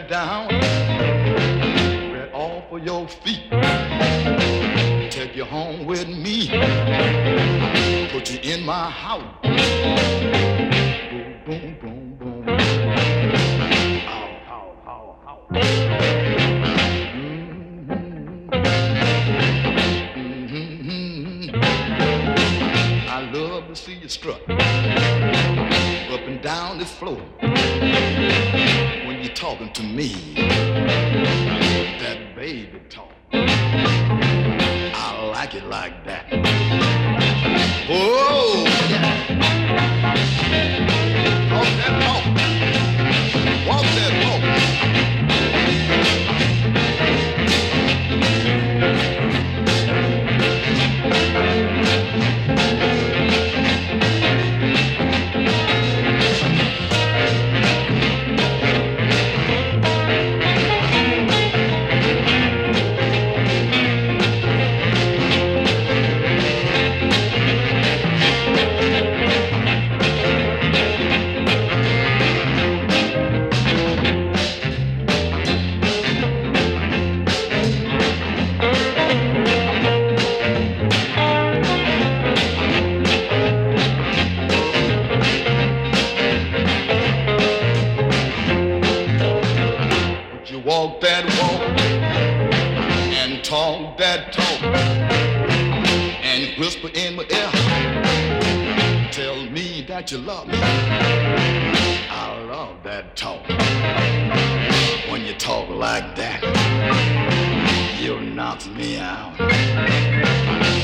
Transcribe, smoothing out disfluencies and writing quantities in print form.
right down, right off of your feet. Take you home with me, put you in my house. Boom, boom, boom, boom. Ow, ow, ow, ow. I love to see you strut up and down this floor when you're talking to me. That baby talk, I like it like that. Oh, yeah. Talk that talk. Walk that walk. Walk that walk and talk that talk and whisper in my ear, tell me that you love me. I love that talk. When you talk like that, you knock me out.